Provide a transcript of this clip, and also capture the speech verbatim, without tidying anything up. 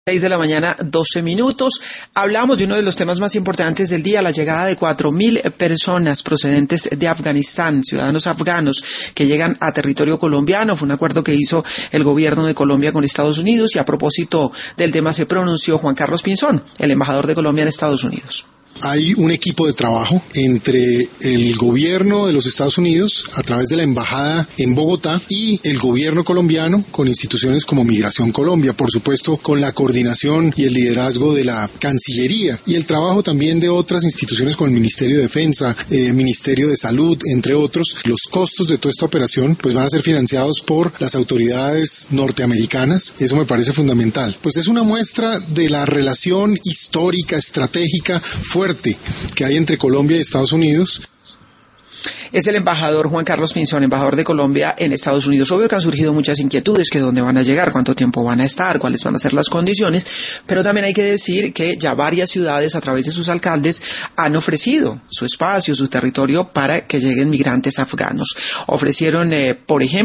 Seis de la mañana, doce minutos. Hablamos de uno de los temas más importantes del día, la llegada de cuatro mil personas procedentes de Afganistán, ciudadanos afganos que llegan a territorio colombiano. Fue un acuerdo que hizo el gobierno de Colombia con Estados Unidos y a propósito del tema se pronunció Juan Carlos Pinzón, el embajador de Colombia en Estados Unidos. Hay un equipo de trabajo entre el gobierno de los Estados Unidos a través de la embajada en Bogotá y el gobierno colombiano con instituciones como Migración Colombia, por supuesto con la coordinación y el liderazgo de la Cancillería y el trabajo también de otras instituciones como el Ministerio de Defensa, eh, Ministerio de Salud, entre otros. Los costos de toda esta operación pues van a ser financiados por las autoridades norteamericanas. Eso me parece fundamental. Pues es una muestra de la relación histórica, estratégica, fuerte que hay entre Colombia y Estados Unidos. Es el embajador Juan Carlos Pinzón, embajador de Colombia en Estados Unidos. Obvio que han surgido muchas inquietudes, que dónde van a llegar, cuánto tiempo van a estar, cuáles van a ser las condiciones, pero también hay que decir que ya varias ciudades a través de sus alcaldes han ofrecido su espacio, su territorio para que lleguen migrantes afganos. Ofrecieron, eh, por ejemplo,